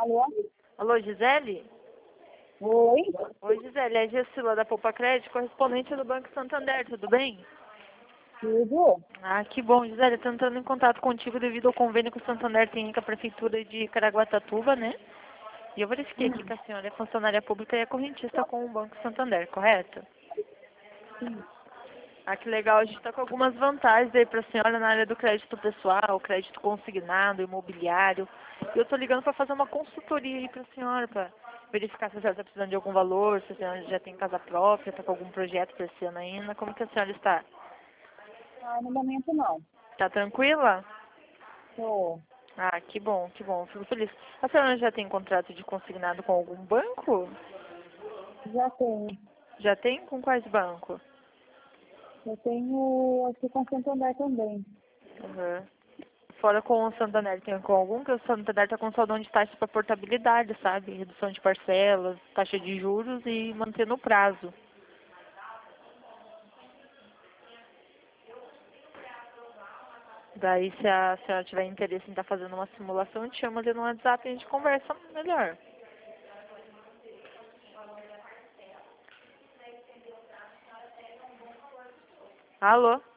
Alô? Alô, Gisele? Oi? Oi, Gisele, é a Gessila da Poupa Crédito, correspondente do Banco Santander, tudo bem? Tudo? Ah, que bom, Gisele, tô entrando em contato contigo devido ao convênio que o Santander tem com a Prefeitura de Caraguatatuba, né? E eu verifiquei aqui que a senhora é funcionária pública e é correntista com o Banco Santander, correto? Sim. Ah, que legal, a gente está com algumas vantagens aí para a senhora na área do crédito pessoal, crédito consignado, imobiliário. E eu estou ligando para fazer uma consultoria aí para a senhora, para verificar se a senhora está precisando de algum valor, se a senhora já tem casa própria, está com algum projeto para esse ano ainda. Como que a senhora está? Ah, no momento não. Está tranquila? Tô. Ah, que bom, fico feliz. A senhora já tem contrato de consignado com algum banco? Já tenho. Já tem? Com quais bancos? Eu tenho aqui com Santander também. Uhum. Fora com o Santander, tem com algum que o Santander está com saldão de taxa para portabilidade, sabe? Redução de parcelas, taxa de juros e mantendo o prazo. Daí, se a senhora tiver interesse em estar fazendo uma simulação, te chama ali no WhatsApp e a gente conversa melhor. Alô?